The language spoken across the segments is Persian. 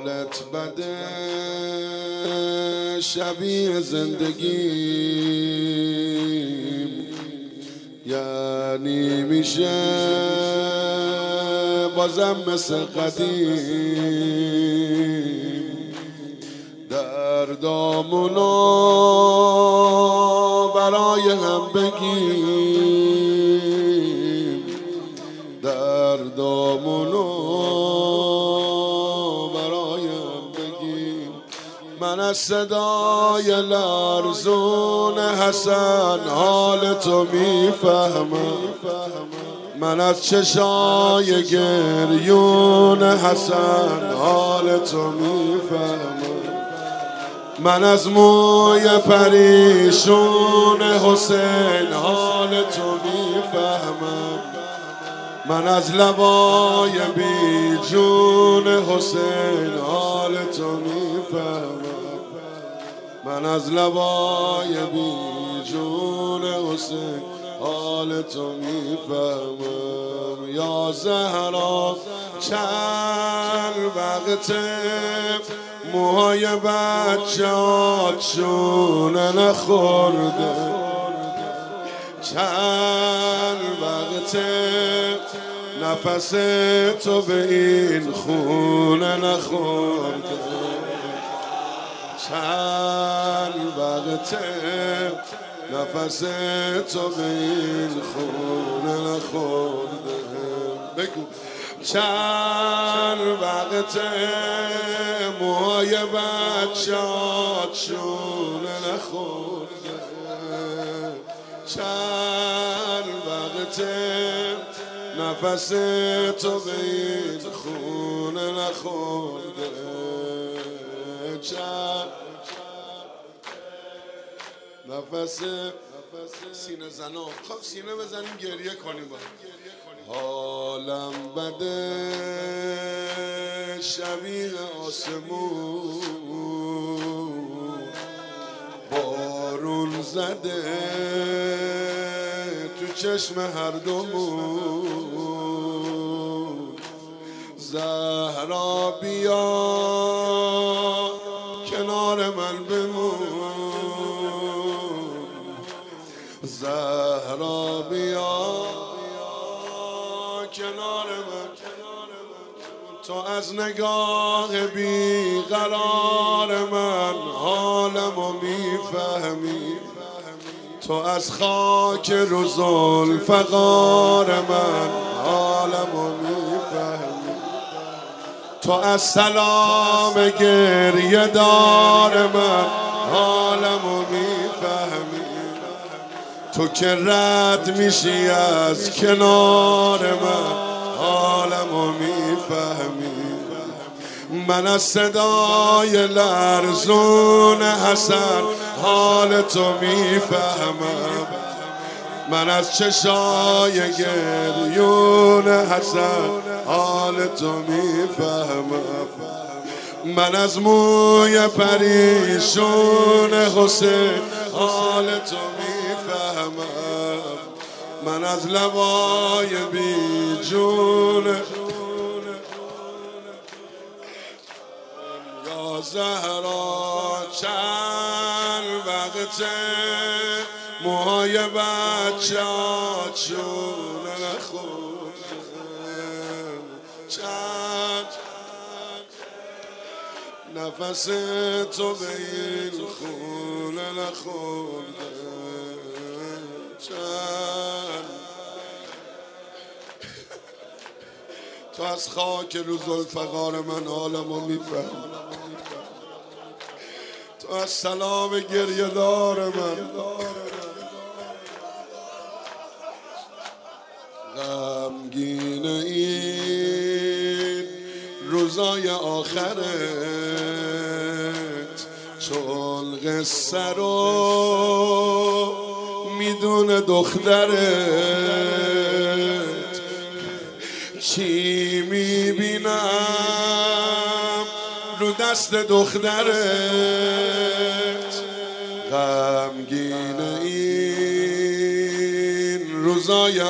حالت بده شبیه زندگیم، یعنی میشه بازم مثل قدیم. دردامونو برای هم بگیم، دردامونو برای هم بگیم. من از صدای لرزون حسن حال تو میفهمم، من از چشای گریون حسن حال تو میفهمم، من از موی پریشون حسین حال تو میفهمم، من از لبای بی جون حسین حال تو میفهمم، من از لبای بی جون حسین حال تو میفهمم. یا زهرا چند وقته موهای بچه‌هات شونه نخورده، چند وقته نفس تو به این خونه نخورده، چند وقته نفس تو به این خونه نخورده. بگو چند وقته موهای بچه‌هات شونه نخورده، چند وقته نفس تو به این خونه نخورده، چند نفس سینه زنا. خب سینه بزنیم گریه کنیم با حالم بده شبیه آسمون، بارون زده تو چشم هر دومون. زهرا بیا کنار من بمون، زهرا بیا کنار من، تو از نگاه بی قرار من حالمو میفهمی، تو از خاک رو ذوالفقار من حالمو میفهمی، تو از سلام گریه دار من حالمو میفهمی، تو که رد میشی از کنار من حالمو میفهمی. من از صدای لرزون حسن حال تو میفهمم، من از چشای گریون حسن حال تو میفهمم، من از موی پریشون حسین حال تو میفهمم، من از لبای بی جون. یا زهرا چند وقته موهای بچه‌هات شونه نخورده، چند نفس تو به این خونه نخورده، چند تو از خاک رو ذوالفقار من حالمو میفهم، تو از سلام گریه دار من غمگین این روزای آخرت، چون قصه رو میدونه دخترت، چی میبینم رو دست دخترت، غمگین این روزای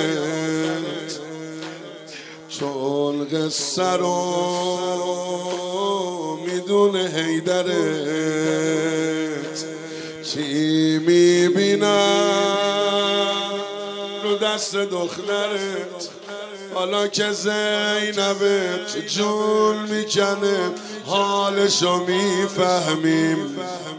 آخرت، چون قصه رو بدون حیدرت چی میبینم رو دست دخترت؟ حالا که زینبت جون میکنه حالشو میفهمیم.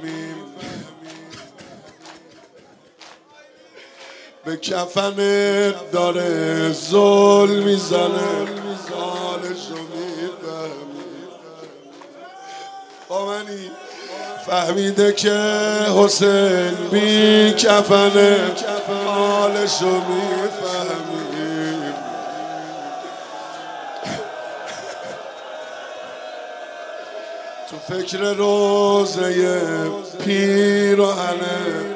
به کفنت داره ظلم میزنه حالشو میفهمیم. با منی فهمیده که حسین بی کفنه حالشو میفهمیم. تو فکر روزه پیراهنه